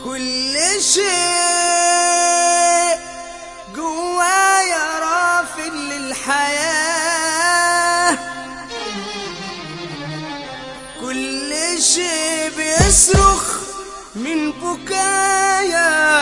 كل شيء جوايا رافض للحياة، كل شيء بيصرخ من بكايا.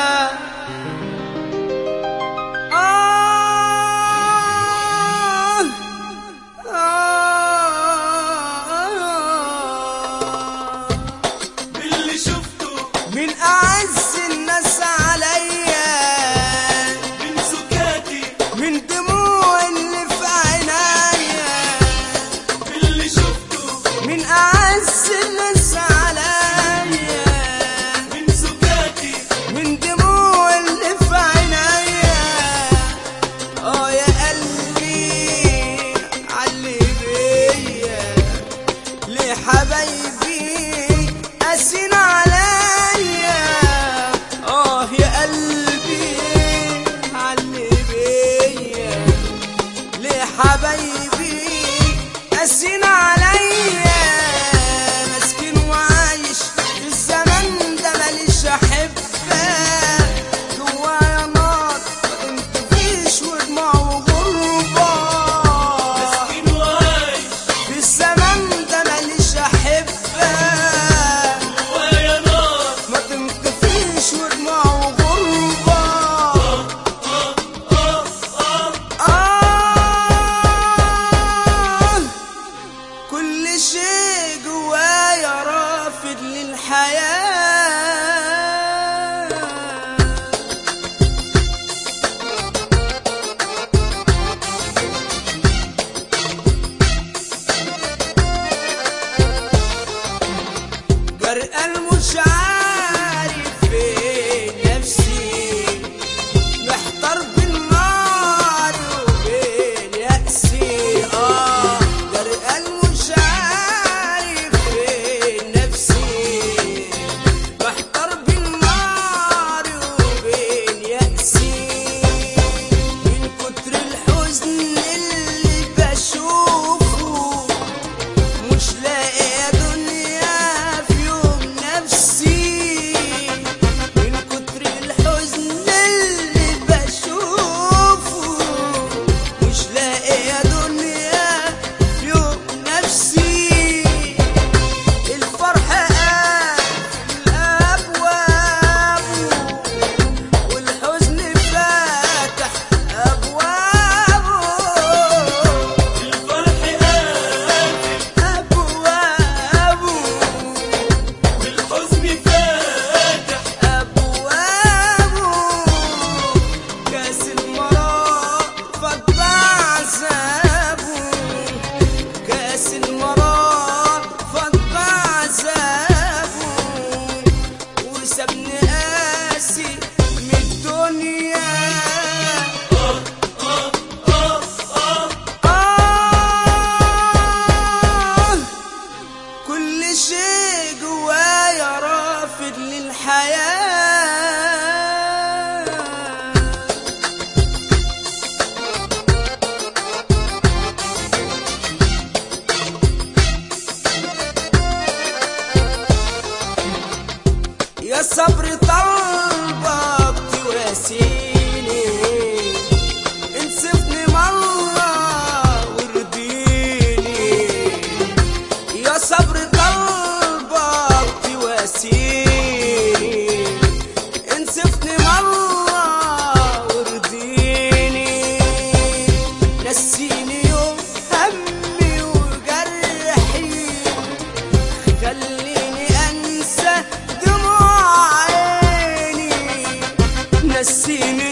من أعز الناس عليا، من سكاتي، من دموع اللي في عينيا، باللي شفته، من أعز الناس عليا، من سكاتي، من دموع اللي في عينيا. يا قلبي علي بيا ليه حبايبي قاسين عليا. يا قلبي علي بيا ليه حبايبي قاسين عليا. مسكين وعايش في الزمن ده ماليش احبه، جوايا نار ما تنطفيش ودموع وغربه. مسكين وعايش في الزمن ده ماليش احبه، جوايا نار ما تنطفيش ودموع وغربه. كل شيء جوايا رافض للحياة. غرقان مش عارف فين نفسي، محتار بين نار وبين يأسي. غرقان مش عارف فين نفسي، محتار بين نار وبين يأسي. من كتر الحزن اللي بشوفه مش لاقي يا دنيا في يوم نفسي. من كتر الحزن اللي بشوفه مش لاقي يا دنيا في يوم نفسي. الفرح قافل أبوابه والحزن فاتح أبوابه. الفرح قافل أبوابه والحزن فاتح أبوابه. كاس المرار فات بعذابه، كاس المرار فات بعذابه. وسابني قاسي من الدنيا. كل شيء جوايا رافض للحياة. يا صبر طلبك تواسيني، انصفني مرة وارضيني. يا صبر طلبك تواسيني، انصفني مرة وارضيني. نسيني يوم همي وجرحي، خليني انسى دموع عيني. نسيني